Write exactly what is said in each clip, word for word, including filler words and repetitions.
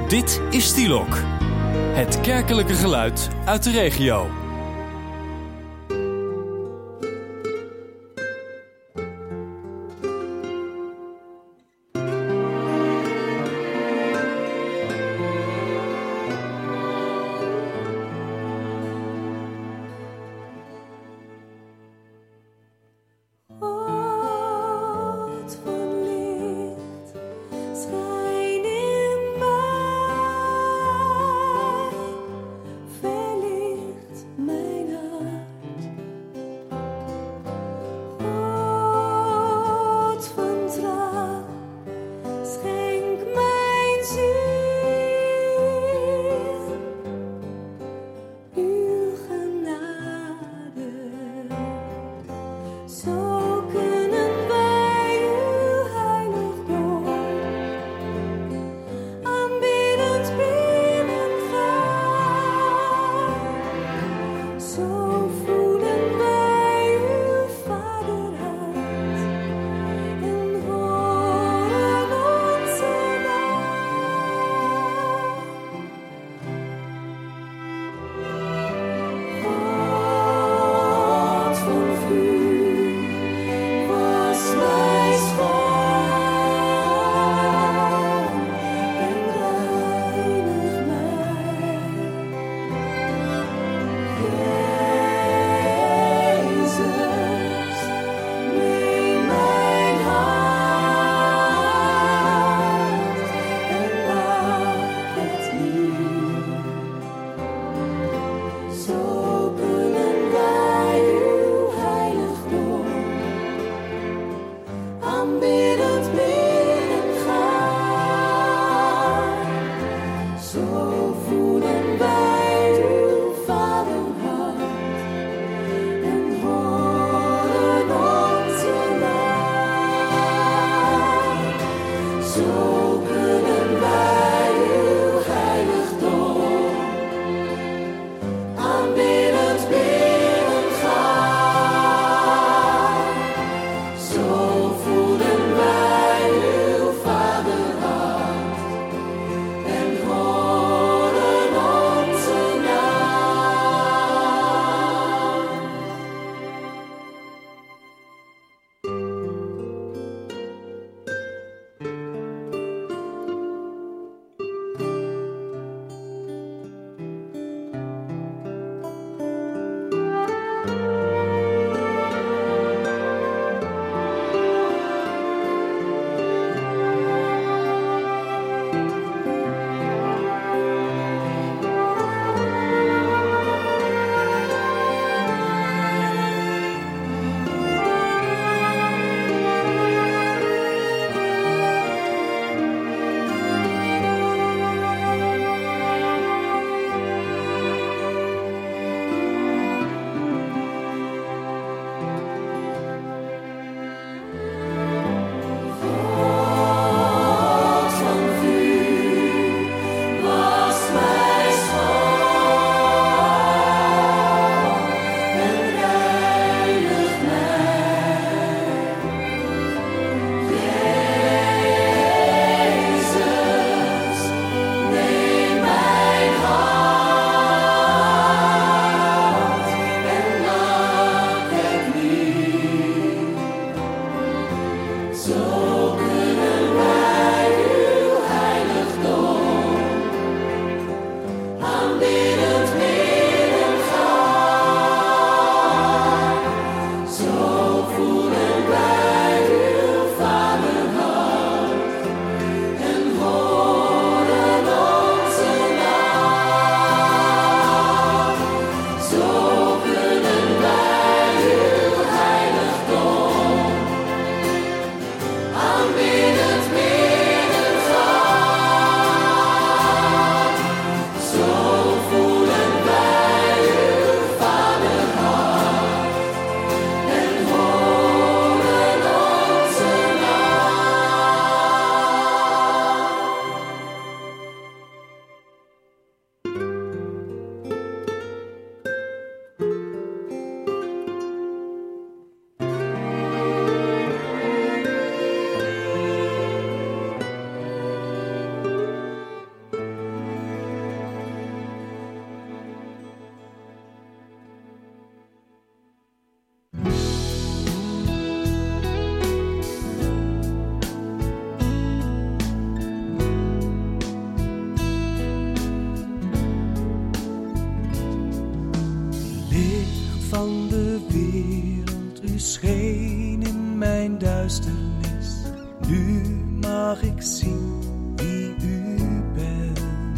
Dit is Stielok, het kerkelijke geluid uit de regio. scheen in mijn duisternis, nu mag ik zien wie u bent.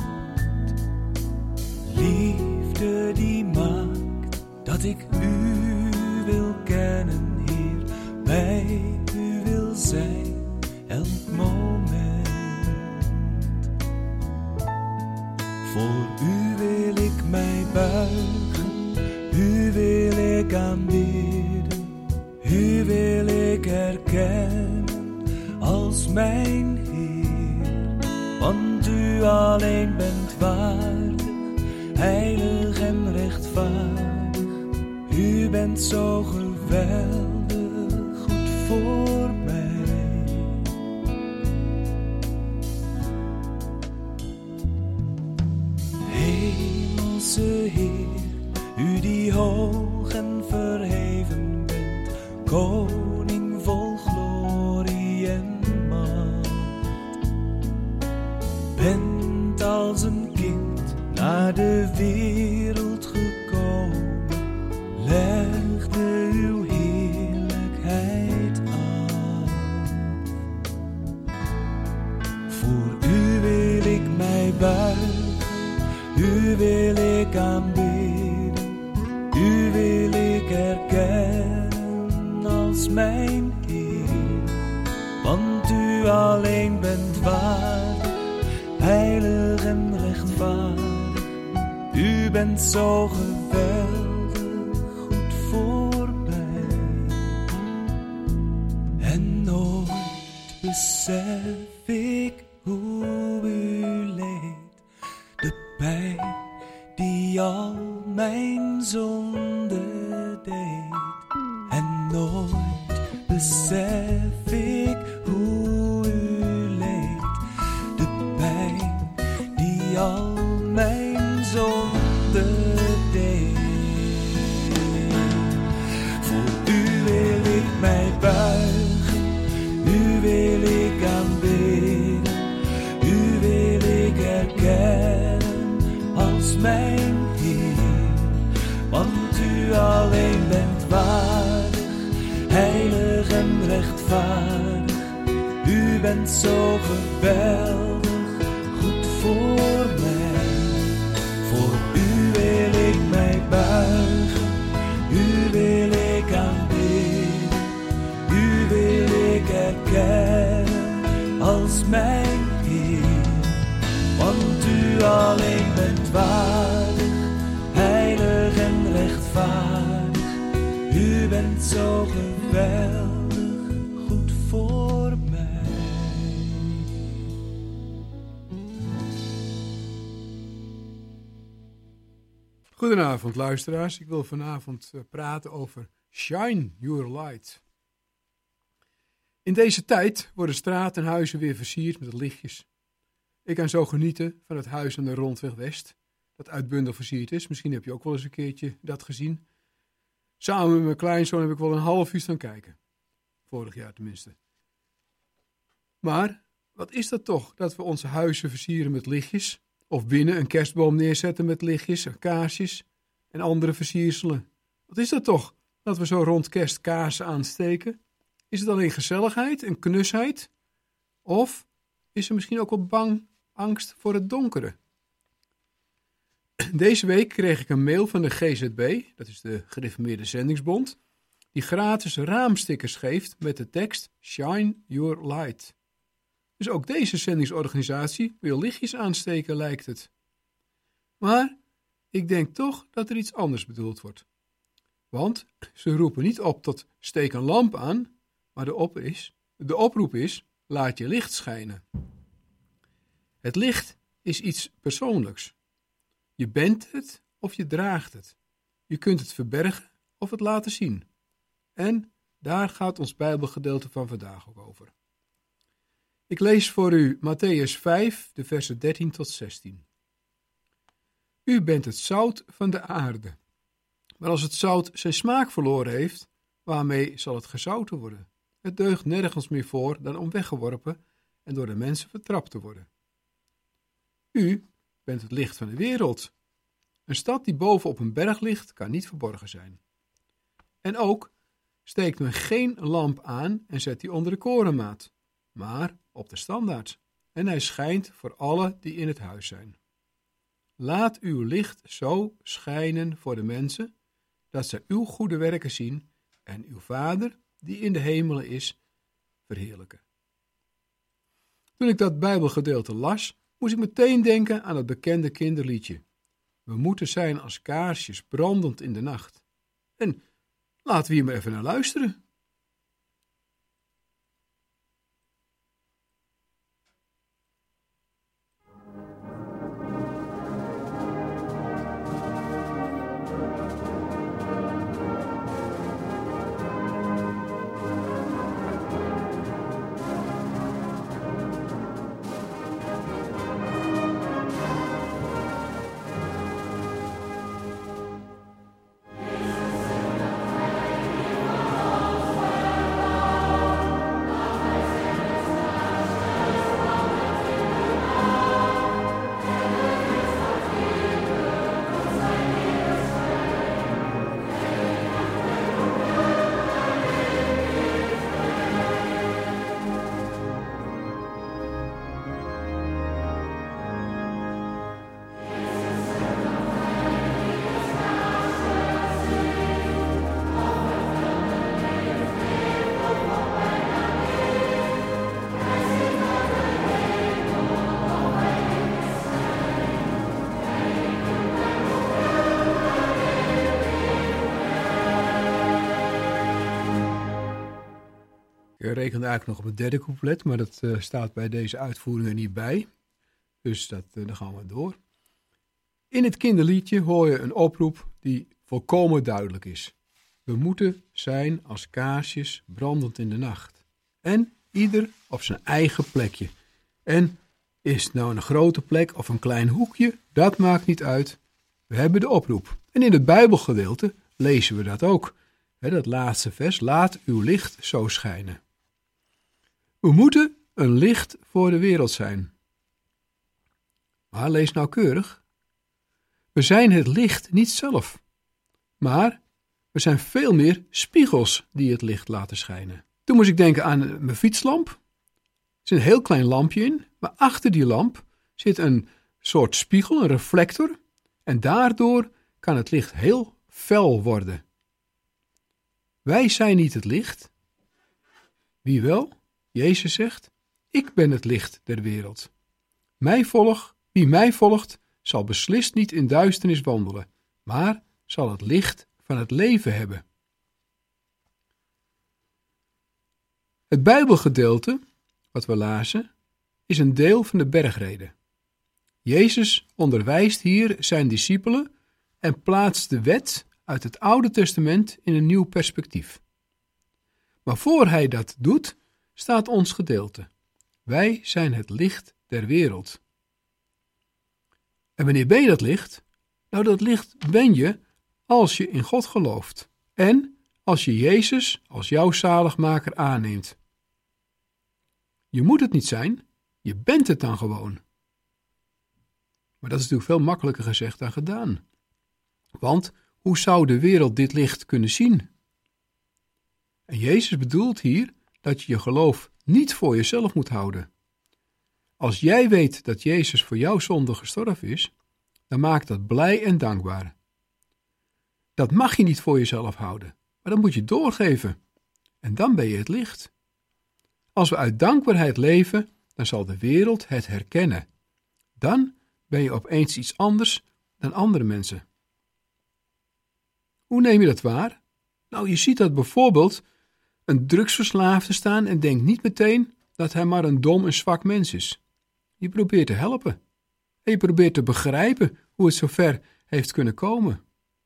Liefde die maakt dat ik u wil kennen, Heer, bij u wil zijn elk moment. Voor u wil ik mij buigen, u wil ik aanbidden, u wil ik erkennen als mijn Heer. Want u alleen bent waardig, heilig en rechtvaardig. U bent zo geweldig goed voor mij. Hemelse Heer, u die hoog en verheven bent, koning vol glorie en macht, bent als een kind naar de wereld gekomen, legde uw heerlijkheid af. Voor u wil ik mij buigen, u wil ik aanbidden, u wil ik erkennen als mijn Heer. Want u alleen bent waardig, heilig en rechtvaardig. U bent zo geweldig goed voor mij. En nooit besef ik hoe u leed, de pijn die al mijn zonde deed. En nooit besef ik hoe u leed, de pijn die al mijn zonde deed. Voor u wil ik mij buigen, u wil ik aanbidden, u wil ik erkennen als mijn Heer. Want u alleen bent waardig, heilig en rechtvaardig. U bent zo geweldig goed voor mij. Voor u wil ik mij buigen, u wil ik aanbidden, u wil ik erkennen als mijn Heer. Want u alleen bent waardig, heilig en rechtvaardig. U bent zo geweldig goed voor mij. Goedenavond luisteraars, ik wil vanavond uh, praten over Shine Your Light. In deze tijd worden straten en huizen weer versierd met lichtjes. Ik kan zo genieten van het huis aan de Rondweg West, dat uitbundig versierd is. Misschien heb je ook wel eens een keertje dat gezien. Samen met mijn kleinzoon heb ik wel een half uur staan kijken. Vorig jaar tenminste. Maar wat is dat toch, dat we onze huizen versieren met lichtjes? Of binnen een kerstboom neerzetten met lichtjes, kaarsjes en andere versierselen? Wat is dat toch, dat we zo rond kerst kaarsen aansteken? Is het alleen gezelligheid en knusheid? Of is er misschien ook wel bang angst voor het donkere? Deze week kreeg ik een mail van de G Z B, dat is de Gereformeerde Zendingsbond, die gratis raamstickers geeft met de tekst Shine Your Light. Dus ook deze zendingsorganisatie wil lichtjes aansteken, lijkt het. Maar ik denk toch dat er iets anders bedoeld wordt. Want ze roepen niet op tot steek een lamp aan, maar de, op is, de oproep is laat je licht schijnen. Het licht is iets persoonlijks. Je bent het of je draagt het. Je kunt het verbergen of het laten zien. En daar gaat ons Bijbelgedeelte van vandaag ook over. Ik lees voor u Mattheüs vijf, de versen dertien tot zestien. U bent het zout van de aarde. Maar als het zout zijn smaak verloren heeft, waarmee zal het gezouten worden? Het deugt nergens meer voor dan om weggeworpen en door de mensen vertrapt te worden. U bent het licht van de wereld. Een stad die boven op een berg ligt, kan niet verborgen zijn. En ook, steekt men geen lamp aan en zet die onder de korenmaat, maar op de standaard. En hij schijnt voor alle die in het huis zijn. Laat uw licht zo schijnen voor de mensen, dat ze uw goede werken zien en uw Vader, die in de hemelen is, verheerlijken. Toen ik dat Bijbelgedeelte las, moest ik meteen denken aan het bekende kinderliedje. We moeten zijn als kaarsjes brandend in de nacht. En laten we hier maar even naar luisteren. Ik rekende eigenlijk nog op het derde couplet, maar dat uh, staat bij deze uitvoeringen niet bij. Dus dat, uh, dan gaan we door. In het kinderliedje hoor je een oproep die volkomen duidelijk is. We moeten zijn als kaarsjes brandend in de nacht. En ieder op zijn eigen plekje. En is het nou een grote plek of een klein hoekje, dat maakt niet uit. We hebben de oproep. En in het Bijbelgedeelte lezen we dat ook. He, dat laatste vers, laat uw licht zo schijnen. We moeten een licht voor de wereld zijn. Maar lees nauwkeurig. We zijn het licht niet zelf. Maar we zijn veel meer spiegels die het licht laten schijnen. Toen moest ik denken aan mijn fietslamp. Er zit een heel klein lampje in, maar achter die lamp zit een soort spiegel, een reflector. En daardoor kan het licht heel fel worden. Wij zijn niet het licht. Wie wel? Jezus zegt, ik ben het licht der wereld. Mij volg, wie mij volgt, zal beslist niet in duisternis wandelen, maar zal het licht van het leven hebben. Het Bijbelgedeelte, wat we lazen, is een deel van de bergreden. Jezus onderwijst hier zijn discipelen en plaatst de wet uit het Oude Testament in een nieuw perspectief. Maar voor hij dat doet, staat ons gedeelte. Wij zijn het licht der wereld. En wanneer ben je dat licht? Nou, dat licht ben je als je in God gelooft en als je Jezus als jouw zaligmaker aanneemt. Je moet het niet zijn, je bent het dan gewoon. Maar dat is natuurlijk veel makkelijker gezegd dan gedaan. Want hoe zou de wereld dit licht kunnen zien? En Jezus bedoelt hier dat je je geloof niet voor jezelf moet houden. Als jij weet dat Jezus voor jouw zonde gestorven is, dan maakt dat blij en dankbaar. Dat mag je niet voor jezelf houden, maar dat moet je doorgeven. En dan ben je het licht. Als we uit dankbaarheid leven, dan zal de wereld het herkennen. Dan ben je opeens iets anders dan andere mensen. Hoe neem je dat waar? Nou, je ziet dat bijvoorbeeld een drugsverslaafde staan en denkt niet meteen dat hij maar een dom en zwak mens is. Je probeert te helpen. En je probeert te begrijpen hoe het zover heeft kunnen komen.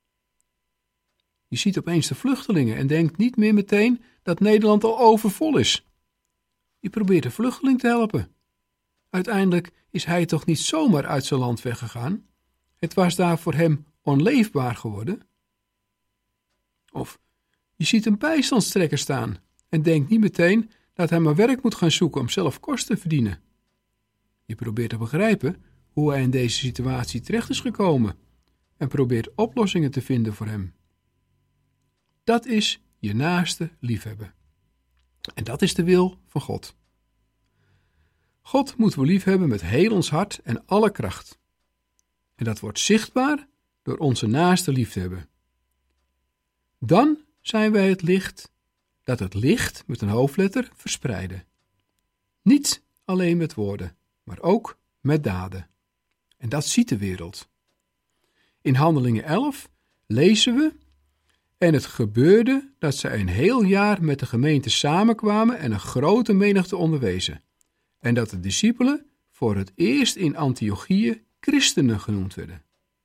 Je ziet opeens de vluchtelingen en denkt niet meer meteen dat Nederland al overvol is. Je probeert de vluchteling te helpen. Uiteindelijk is hij toch niet zomaar uit zijn land weggegaan. Het was daar voor hem onleefbaar geworden. Of je ziet een bijstandstrekker staan en denkt niet meteen dat hij maar werk moet gaan zoeken om zelf kost te verdienen. Je probeert te begrijpen hoe hij in deze situatie terecht is gekomen en probeert oplossingen te vinden voor hem. Dat is je naaste liefhebben. En dat is de wil van God. God moeten we liefhebben met heel ons hart en alle kracht. En dat wordt zichtbaar door onze naaste lief te hebben. Dan zijn wij het licht dat het licht met een hoofdletter verspreiden. Niet alleen met woorden, maar ook met daden. En dat ziet de wereld. In Handelingen elf lezen we: en het gebeurde dat zij een heel jaar met de gemeente samenkwamen en een grote menigte onderwezen. En dat de discipelen voor het eerst in Antiochië christenen genoemd werden.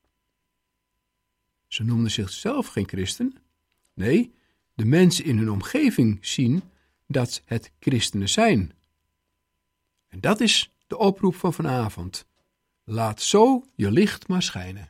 Ze noemden zichzelf geen christen. Nee, de mensen in hun omgeving zien dat het christenen zijn. En dat is de oproep van vanavond. Laat zo je licht maar schijnen.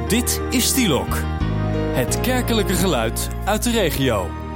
Dit is Stielok, het kerkelijke geluid uit de regio.